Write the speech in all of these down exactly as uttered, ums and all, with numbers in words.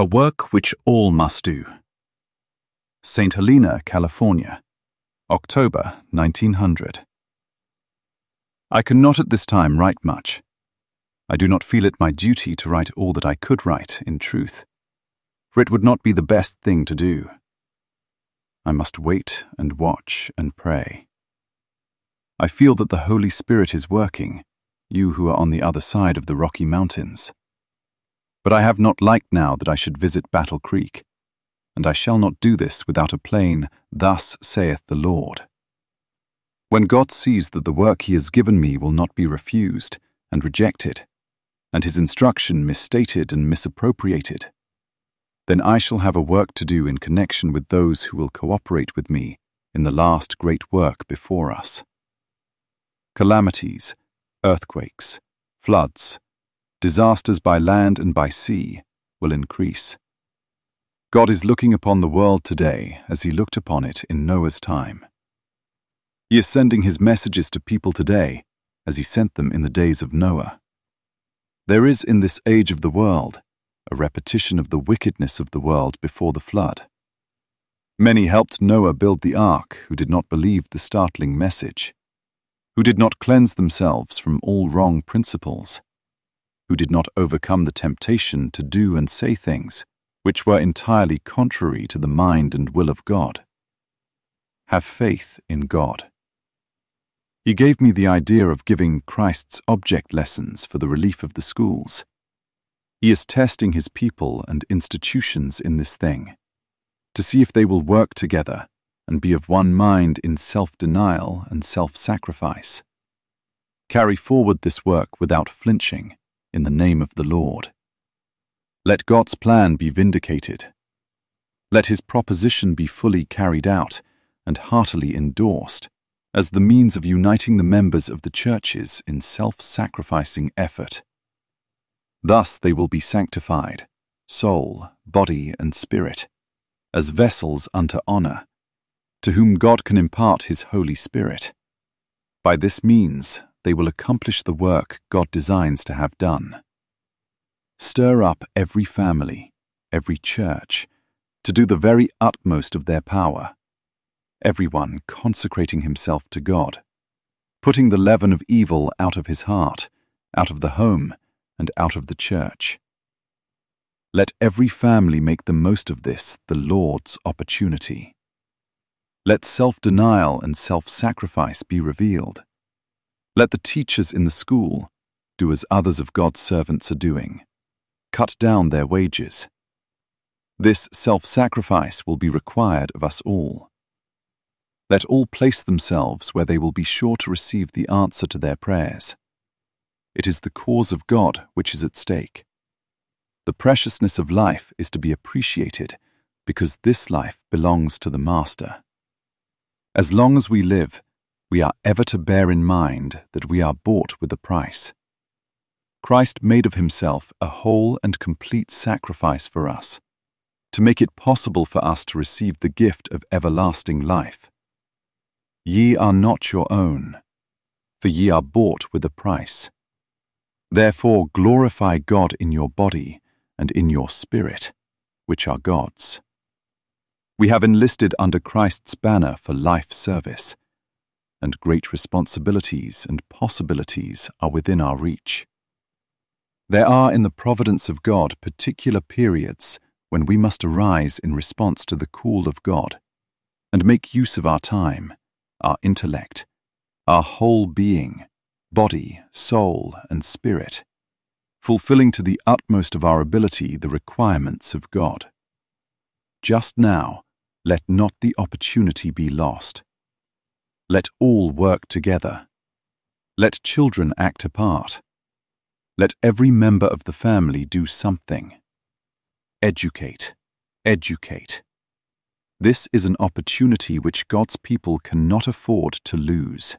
A work which all must do. Saint Helena, California, October nineteen hundred. I cannot at this time write much. I do not feel it my duty to write all that I could write in truth, for it would not be the best thing to do. I must wait and watch and pray. I feel that the Holy Spirit is working, you who are on the other side of the Rocky Mountains. But I have not liked now that I should visit Battle Creek, and I shall not do this without a plain, "Thus saith the Lord." When God sees that the work he has given me will not be refused and rejected, and his instruction misstated and misappropriated, then I shall have a work to do in connection with those who will cooperate with me in the last great work before us. Calamities, earthquakes, floods, disasters by land and by sea will increase. God is looking upon the world today as he looked upon it in Noah's time. He is sending his messages to people today as he sent them in the days of Noah. There is in this age of the world a repetition of the wickedness of the world before the flood. Many helped Noah build the ark who did not believe the startling message, who did not cleanse themselves from all wrong principles, who did not overcome the temptation to do and say things which were entirely contrary to the mind and will of God. Have faith in God. He gave me the idea of giving Christ's object lessons for the relief of the schools. He is testing his people and institutions in this thing, to see if they will work together and be of one mind in self-denial and self-sacrifice. Carry forward this work without flinching, in the name of the Lord. Let God's plan be vindicated. Let his proposition be fully carried out and heartily endorsed as the means of uniting the members of the churches in self-sacrificing effort. Thus they will be sanctified, soul, body, and spirit, as vessels unto honor, to whom God can impart his Holy Spirit. By this means they will accomplish the work God designs to have done. Stir up every family, every church, to do the very utmost of their power, everyone consecrating himself to God, putting the leaven of evil out of his heart, out of the home, and out of the church. Let every family make the most of this, the Lord's opportunity. Let self-denial and self-sacrifice be revealed. Let the teachers in the school do as others of God's servants are doing. Cut down their wages. This self-sacrifice will be required of us all. Let all place themselves where they will be sure to receive the answer to their prayers. It is the cause of God which is at stake. The preciousness of life is to be appreciated because this life belongs to the Master. As long as we live, we are ever to bear in mind that we are bought with a price. Christ made of himself a whole and complete sacrifice for us, to make it possible for us to receive the gift of everlasting life. Ye are not your own, for ye are bought with a price. Therefore glorify God in your body and in your spirit, which are God's. We have enlisted under Christ's banner for life service, and great responsibilities and possibilities are within our reach. There are in the providence of God particular periods when we must arise in response to the call of God and make use of our time, our intellect, our whole being, body, soul, and spirit, fulfilling to the utmost of our ability the requirements of God. Just now, let not the opportunity be lost. Let all work together. Let children act a part. Let every member of the family do something. Educate, educate. This is an opportunity which God's people cannot afford to lose.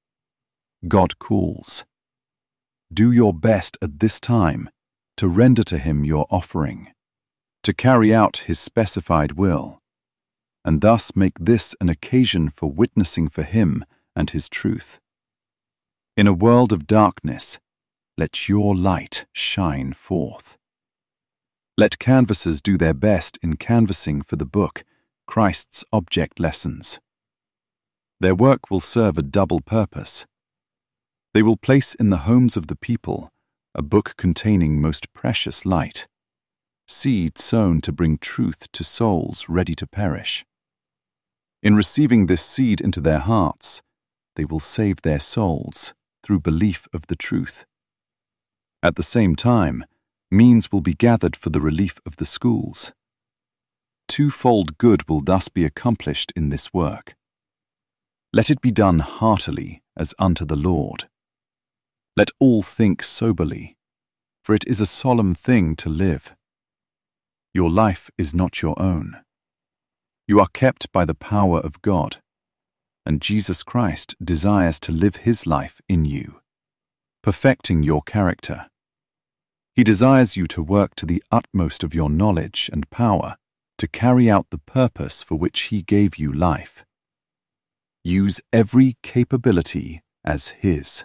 God calls. Do your best at this time to render to him your offering, to carry out his specified will, and thus make this an occasion for witnessing for him and his truth. In a world of darkness, let your light shine forth. Let canvassers do their best in canvassing for the book, Christ's Object Lessons. Their work will serve a double purpose. They will place in the homes of the people a book containing most precious light, seed sown to bring truth to souls ready to perish. In receiving this seed into their hearts, they will save their souls through belief of the truth. At the same time, means will be gathered for the relief of the schools. Twofold good will thus be accomplished in this work. Let it be done heartily as unto the Lord. Let all think soberly, for it is a solemn thing to live. Your life is not your own. You are kept by the power of God, and Jesus Christ desires to live his life in you, perfecting your character. He desires you to work to the utmost of your knowledge and power to carry out the purpose for which he gave you life. Use every capability as his.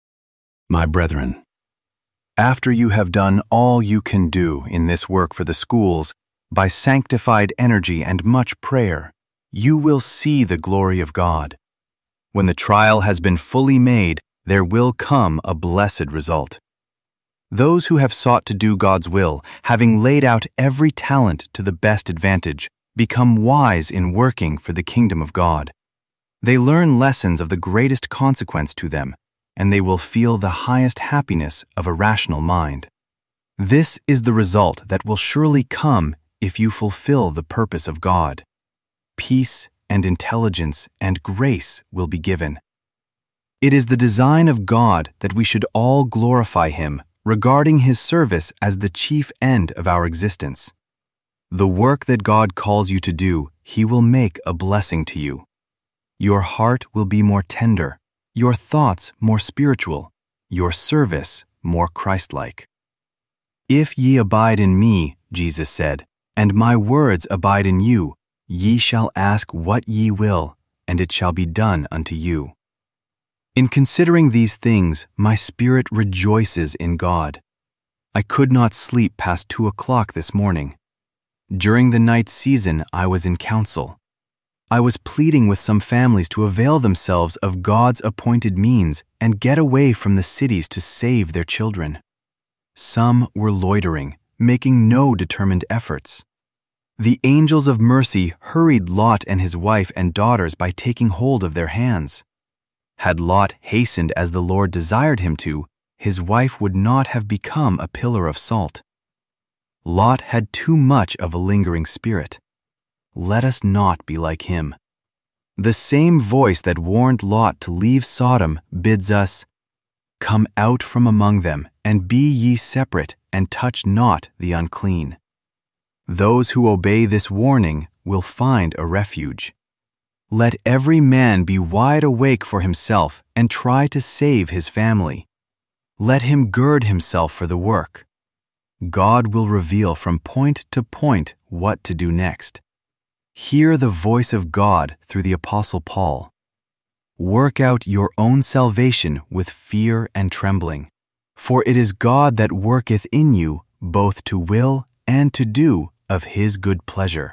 My brethren, after you have done all you can do in this work for the schools, by sanctified energy and much prayer, you will see the glory of God. When the trial has been fully made, there will come a blessed result. Those who have sought to do God's will, having laid out every talent to the best advantage, become wise in working for the kingdom of God. They learn lessons of the greatest consequence to them, and they will feel the highest happiness of a rational mind. This is the result that will surely come if you fulfill the purpose of God. Peace and intelligence and grace will be given. It is the design of God that we should all glorify him, regarding his service as the chief end of our existence. The work that God calls you to do, he will make a blessing to you. Your heart will be more tender, your thoughts more spiritual, your service more Christ-like. If ye abide in me, Jesus said, and my words abide in you, ye shall ask what ye will, and it shall be done unto you. In considering these things, my spirit rejoices in God. I could not sleep past two o'clock this morning. During the night season, I was in council. I was pleading with some families to avail themselves of God's appointed means and get away from the cities to save their children. Some were loitering, making no determined efforts. The angels of mercy hurried Lot and his wife and daughters by taking hold of their hands. Had Lot hastened as the Lord desired him to, his wife would not have become a pillar of salt. Lot had too much of a lingering spirit. Let us not be like him. The same voice that warned Lot to leave Sodom bids us, "Come out from among them, and be ye separate, and touch not the unclean." Those who obey this warning will find a refuge. Let every man be wide awake for himself and try to save his family. Let him gird himself for the work. God will reveal from point to point what to do next. Hear the voice of God through the Apostle Paul. Work out your own salvation with fear and trembling, for it is God that worketh in you both to will and to do of his good pleasure.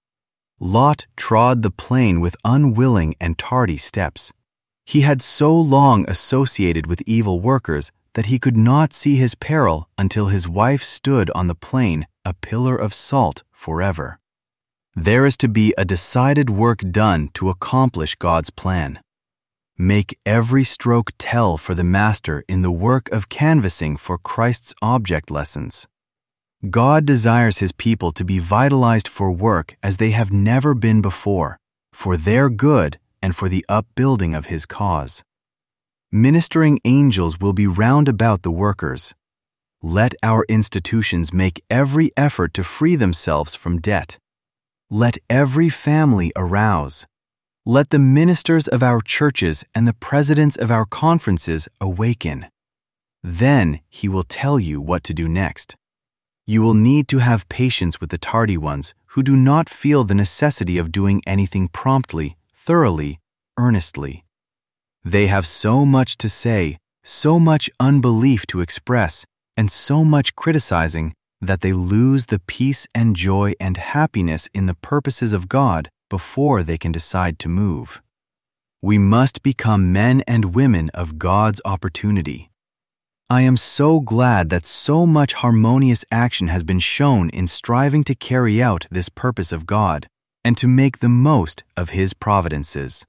Lot trod the plain with unwilling and tardy steps. He had so long associated with evil workers that he could not see his peril until his wife stood on the plain, a pillar of salt forever. There is to be a decided work done to accomplish God's plan. Make every stroke tell for the Master in the work of canvassing for Christ's object lessons. God desires his people to be vitalized for work as they have never been before, for their good and for the upbuilding of his cause. Ministering angels will be round about the workers. Let our institutions make every effort to free themselves from debt. Let every family arouse. Let the ministers of our churches and the presidents of our conferences awaken. Then he will tell you what to do next. You will need to have patience with the tardy ones who do not feel the necessity of doing anything promptly, thoroughly, earnestly. They have so much to say, so much unbelief to express, and so much criticizing that they lose the peace and joy and happiness in the purposes of God before they can decide to move. We must become men and women of God's opportunity. I am so glad that so much harmonious action has been shown in striving to carry out this purpose of God and to make the most of His providences.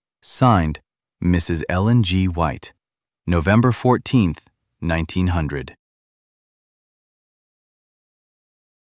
Signed, Missus Ellen G. White, November fourteenth, nineteen hundred.